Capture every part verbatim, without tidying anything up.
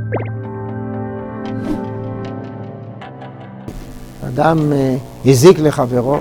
אדם הזיק לחברו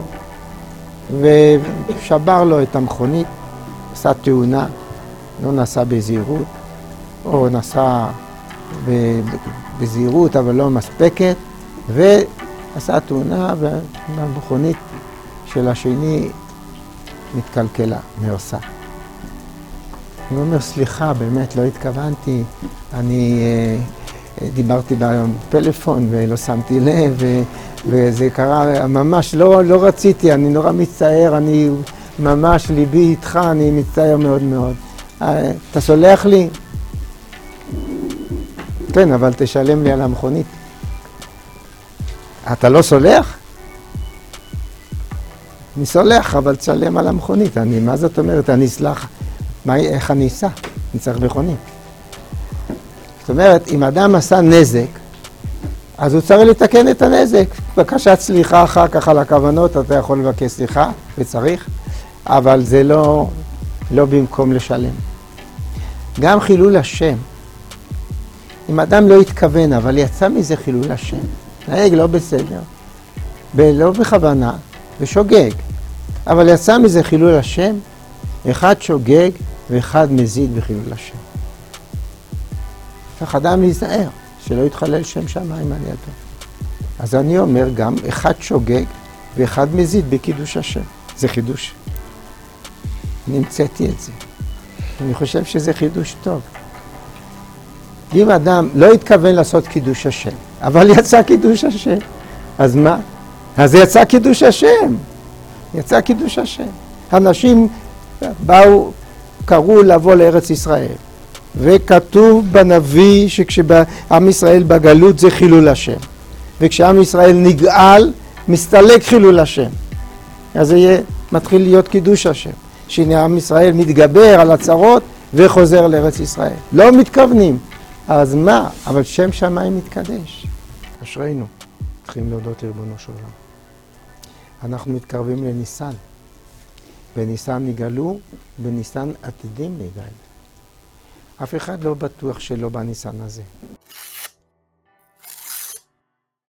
ושבר לו את המכונית, עשה תאונה, לא נסע בזהירות, או נסע בזהירות אבל לא מספקת, ועשה תאונה והמכונית של השני מתקלקלה, נהרסה. אני אומר, סליחה, באמת לא התכוונתי, אני אה, דיברתי בפלאפון ולא שמתי לב, ו, וזה קרה, ממש לא, לא רציתי, אני נורא מצטער, אני ממש ליבי איתך, אני מצטער מאוד מאוד. אה, אתה סולח לי? כן, אבל תשלם לי על המכונית. אתה לא סולח? אני סולח, אבל תשלם על המכונית. אני, מה זאת אומרת? אני אסלח. מה, איך אני אסע? אני צריך מכונית. זאת אומרת, אם אדם עשה נזק, אז הוא צריך לתקן את הנזק. בקשת סליחה אחר כך על הכוונות, אתה יכול לבקש סליחה, וצריך, אבל זה לא, לא במקום לשלם. גם חילול השם. אם אדם לא התכוון, אבל יצא מזה חילול השם, נהג לא בסדר, לא בכוונה, ושוגג, אבל יצא מזה חילול השם, אחד שוגג ואחד מזיד בחילול השם. צריך אדם להיזהר, שלא יתחלל שם שמיים על ידו. אז אני אומר גם, אחד שוגג ואחד מזיד בקידוש השם. זה חידוש. נמצאתי את זה. אני חושב שזה חידוש טוב. אם אדם לא התכוון לעשות קידוש השם, אבל יצא קידוש השם, אז מה? אז יצא קידוש השם. יצא קידוש השם. אנשים באו, קראו לבוא לארץ ישראל, וכתוב בנביא שכשעם ישראל בגלות זה חילול השם, וכשעם ישראל נגאל מסתלק חילול השם, אז זה יהיה, מתחיל להיות קידוש השם, שהנה עם ישראל מתגבר על הצרות וחוזר לארץ ישראל. לא מתכוונים, אז מה? אבל שם שמיים מתקדש. אשרינו, צריכים להודות לריבונו של עולם. אנחנו מתקרבים לניסן. בניסן נגאלו, בניסן עתידים להיגאל. אף אחד לא בטוח שלא בניסן הזה.